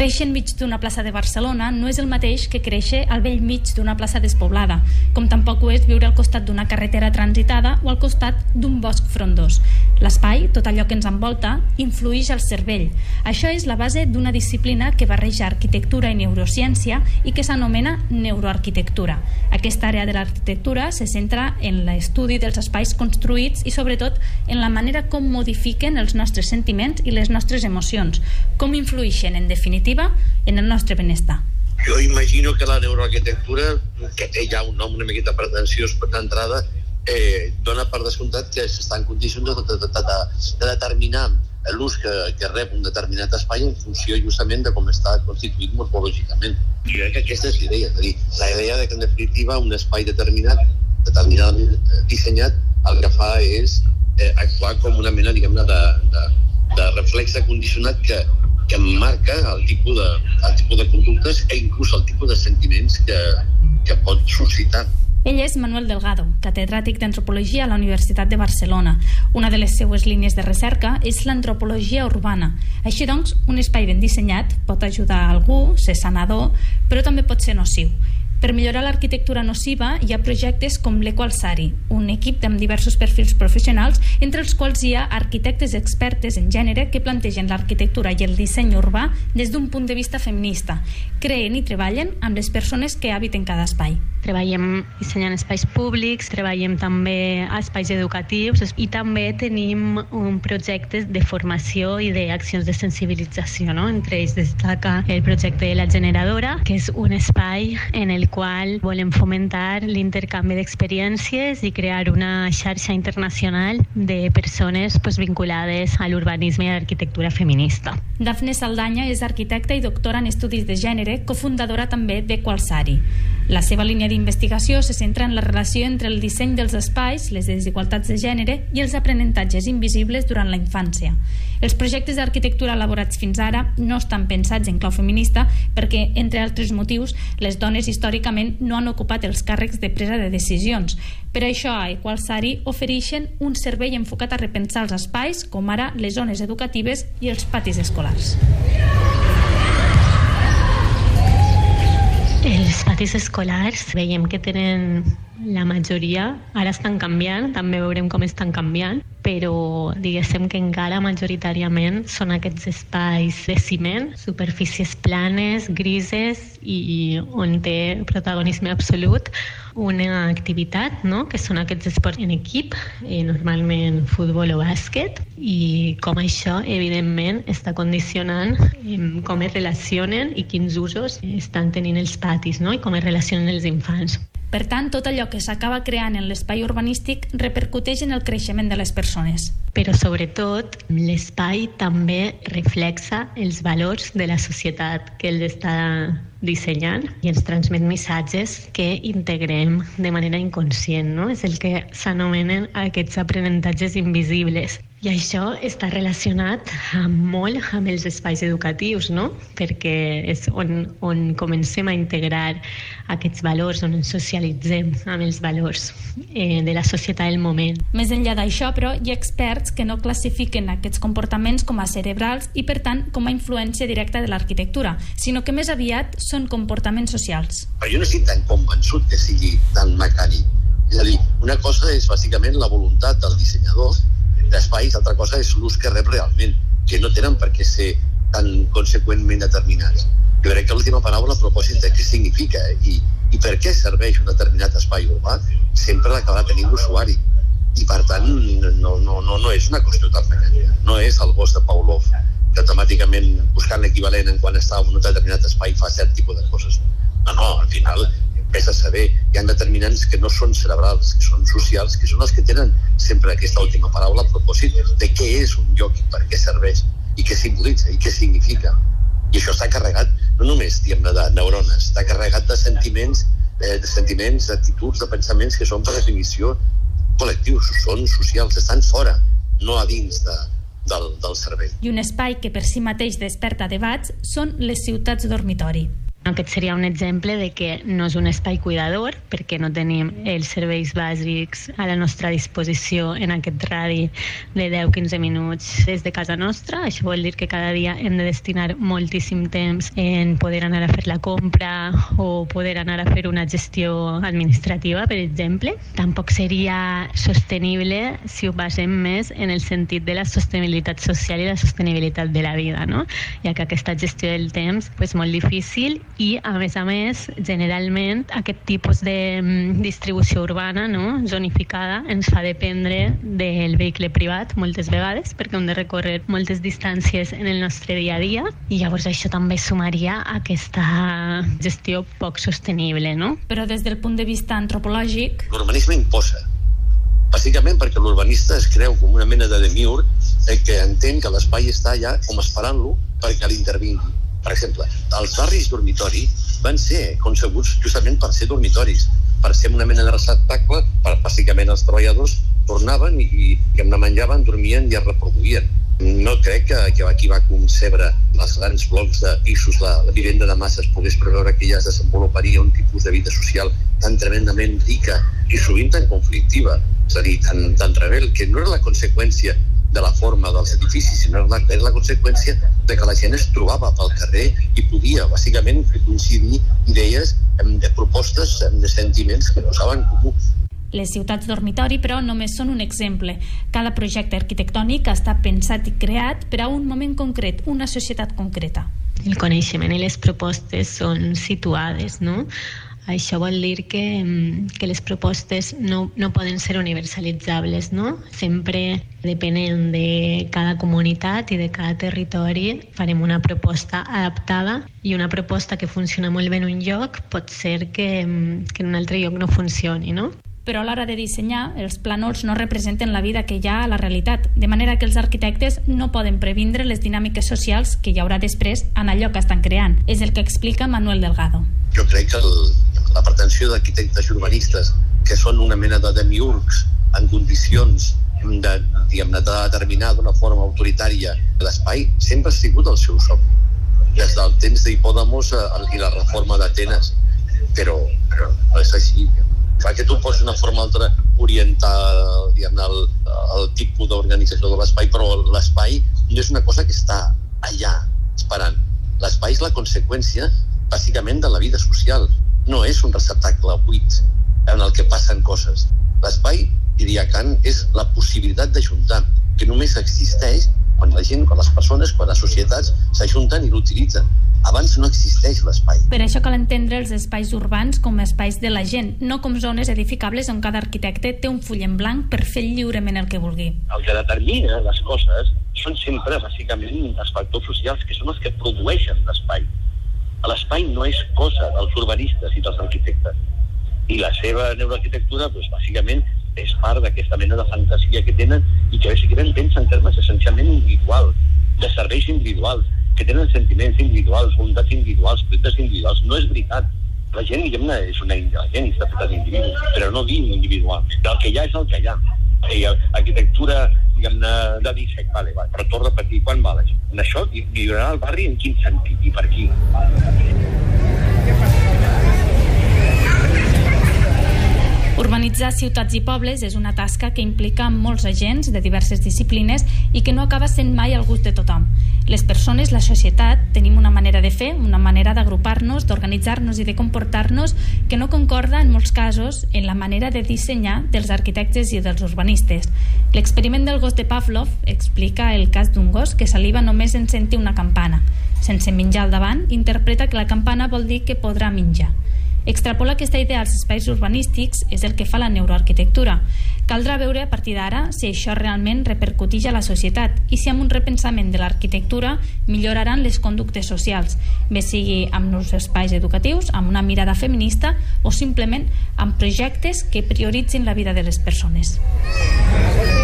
Créixer enmig d'una plaça de Barcelona no és el mateix que créixer al vell mig d'una plaça despoblada, com tampoc ho és viure al costat d'una carretera transitada o al costat d'un bosc frondós. L'espai, tot allò que ens envolta, influïx al cervell. Això és la base d'una disciplina que barreja arquitectura i neurociència i que s'anomena neuroarquitectura. Aquesta àrea de l'arquitectura se centra en l'estudi dels espais construïts i sobretot en la manera com modifiquen els nostres sentiments i les nostres emocions, com influïxen en definitiva en el nostre benestar. Jo imagino que la neuroarquitectura, que té ja un nom una miqueta pretensiós per d'entrada, dona per descomptat que s'està en condicions de determinar l'ús que rep un determinat espai en funció justament de com està constituït morfològicament. Jo crec que aquesta és l'idea, és a dir, la idea de que en definitiva un espai determinadament dissenyat, el que fa és actuar com una mena, diguem-ne, de reflex condicionat que marca el tipus de conductes i inclús el tipus de sentiments que pot suscitar. Ell és Manuel Delgado, catedràtic d'Antropologia a la Universitat de Barcelona. Una de les seues línies de recerca és l'antropologia urbana. Així doncs, un espai ben dissenyat pot ajudar a algú, ser sanador, però també pot ser nociu. Per millorar l'arquitectura nociva hi ha projectes com l'Equalsari, un equip amb diversos perfils professionals, entre els quals hi ha arquitectes expertes en gènere que plantegen l'arquitectura i el disseny urbà des d'un punt de vista feminista. Creen i treballen amb les persones que habiten cada espai. Treballem dissenyant espais públics, treballem també a espais educatius i també tenim projectes de formació i d'accions de sensibilització, no? Entre ells destaca el projecte de la Generadora, que és un espai en el qual volem fomentar l'intercanvi d'experiències i crear una xarxa internacional de persones vinculades a l'urbanisme i a l'arquitectura feminista. Dafne Saldaña és arquitecta i doctora en estudis de gènere, cofundadora també d'Equalsari. La seva línia d'investigació se centra en la relació entre el disseny dels espais, les desigualtats de gènere i els aprenentatges invisibles durant la infància. Els projectes d'arquitectura elaborats fins ara no estan pensats en clau feminista perquè, entre altres motius, les dones històricament no han ocupat els càrrecs de presa de decisions. Per això a Equalsari ofereixen un servei enfocat a repensar els espais, com ara les zones educatives i els patis escolars. Els patis escolars veiem que tenen la majoria, ara estan canviant, també veurem com estan canviant, però diguéssim que encara majoritàriament són aquests espais de ciment, superfícies planes, grises i on té protagonisme absolut una activitat, no? Que són aquests esports en equip, normalment futbol o bàsquet, i com això evidentment està condicionant com es relacionen i quins usos estan tenint els patis, no? I com es relacionen els infants. Per tant, tot allò que s'acaba creant en l'espai urbanístic repercuteix en el creixement de les persones. Però sobretot l'espai també reflexa els valors de la societat que els està dissenyant i ens transmet missatges que integrem de manera inconscient, no? És el que s'anomenen aquests aprenentatges invisibles. I això està relacionat molt amb els espais educatius, no? Perquè és on comencem a integrar aquests valors, on ens socialitzem amb els valors de la societat del moment. Més enllà d'això, però, hi ha experts que no classifiquen aquests comportaments com a cerebrals i, per tant, com a influència directa de l'arquitectura, sinó que més aviat són comportaments socials. Però jo no estic tan convençut que sigui tan mecànic. És a dir, una cosa és bàsicament la voluntat del dissenyador d'espais, l'altra cosa és l'ús que rep realment, que no tenen per què ser tan conseqüentment determinats. Jo crec que l'última paraula a propòsit de què significa i per què serveix un determinat espai urbà sempre l'acabarà tenint l'usuari. I per tant no és una qüestió tan mecànica. No és el gos de Pavlov que automàticament buscant l'equivalent en quan està en un determinat espai fa cert tipus de coses. No, al final vés a saber, hi ha determinants que no són cerebrals, que són socials, que són els que tenen sempre aquesta última paraula a propòsit de què és un lloc i per què serveix, i què simbolitza, i què significa. I això està carregat no només, diguem-ne, de neurones, està carregat de sentiments, d'actituds, de pensaments que són per definició col·lectius, són socials, estan fora, no a dins del cervell. I un espai que per si mateix desperta debats són les ciutats dormitori. Aquest seria un exemple de que no és un espai cuidador perquè no tenim els serveis bàsics a la nostra disposició en aquest radi de 10-15 minuts des de casa nostra. Això vol dir que cada dia hem de destinar moltíssim temps en poder anar a fer la compra o poder anar a fer una gestió administrativa, per exemple. Tampoc seria sostenible si ho basem més en el sentit de la sostenibilitat social i la sostenibilitat de la vida, no? Ja que aquesta gestió del temps és molt difícil i, a més, generalment aquest tipus de distribució urbana, no, zonificada, ens fa dependre del vehicle privat moltes vegades perquè hem de recórrer moltes distàncies en el nostre dia a dia i llavors això també sumaria a aquesta gestió poc sostenible, no? Però des del punt de vista antropològic... L'urbanisme imposa. Bàsicament perquè l'urbanista es creu com una mena de demiurg que entén que l'espai està allà com esperant-lo perquè l'intervingui. Per exemple, els barris dormitori van ser concebuts justament per ser dormitoris, per ser una mena de receptacle, per bàsicament els treballadors tornaven i menjaven, dormien i es reproduïen. No crec que qui va concebre els grans blocs de pisos, la vivenda de massa, es pogués preveure que ja es desenvoluparia un tipus de vida social tan tremendament rica i sovint tan conflictiva, és a dir, tan rebel, que no era la conseqüència de la forma dels edificis, sinó era la conseqüència de que la gent es trobava pel carrer i podia, bàsicament, coincidir idees, de propostes, de sentiments que posaven en comú. Les ciutats dormitori, però, només són un exemple. Cada projecte arquitectònic està pensat i creat per a un moment concret, una societat concreta. El coneixement i les propostes són situades, no? Això vol dir que les propostes no poden ser universalitzables, no? Sempre depenent de cada comunitat i de cada territori farem una proposta adaptada i una proposta que funciona molt bé en un lloc pot ser que en un altre lloc no funcioni, no? Però a l'hora de dissenyar, els plànols no representen la vida que hi ha a la realitat, de manera que els arquitectes no poden previndre les dinàmiques socials que hi haurà després en allò que estan creant. És el que explica Manuel Delgado. Jo crec que la pretensió d'arquitectes i urbanistes, que són una mena de demiurgs en condicions de determinar d'una forma autoritària l'espai, sempre ha sigut el seu somni, des del temps d'Hipòdamos i la reforma d'Atenes. Però no és així. Fa que tu pots d'una forma o altra orientar el tipus d'organització de l'espai, però l'espai no és una cosa que està allà esperant. L'espai és la conseqüència bàsicament de la vida social. No és un receptacle buit en el que passen coses. L'espai, diria Kant, és la possibilitat d'ajuntar, que només existeix quan la gent, quan les persones, quan les societats s'ajunten i l'utilitzen. Abans no existeix l'espai. Per això cal entendre els espais urbans com a espais de la gent, no com zones edificables on cada arquitecte té un full en blanc per fer lliurement el que vulgui. El que determina les coses són sempre, bàsicament, els factors socials, que són els que produeixen l'espai. L'espai no és cosa dels urbanistes i dels arquitectes. I la seva neuroarquitectura, bàsicament, és part d'aquesta mena de fantasia que tenen i que bàsicament pensa en termes essencialment individuals, de serveis individuals, que tenen sentiments individuals, voluntats individuals, projectes individuals. No és veritat. La gent, la gent està feta d'individus, però no viu individualment. El que hi ha és el que hi ha. I arquitectura, de disseny, però torno a repetir, quan val això? En això millorarà el barri en quin sentit i per qui? Urbanitzar ciutats i pobles és una tasca que implica molts agents de diverses disciplines i que no acaba sent mai al gust de tothom. Les persones, la societat, tenim una manera de fer, una manera d'agrupar-nos, d'organitzar-nos i de comportar-nos que no concorda en molts casos en la manera de dissenyar dels arquitectes i dels urbanistes. L'experiment del gos de Pavlov explica el cas d'un gos que saliva només en sentir una campana. Sense menjar al davant, interpreta que la campana vol dir que podrà menjar. Extrapolar aquesta idea als espais urbanístics és el que fa la neuroarquitectura. Caldrà veure a partir d'ara si això realment repercuteix a la societat i si amb un repensament de l'arquitectura milloraran les conductes socials, bé sigui amb nous espais educatius, amb una mirada feminista o simplement amb projectes que prioritzin la vida de les persones.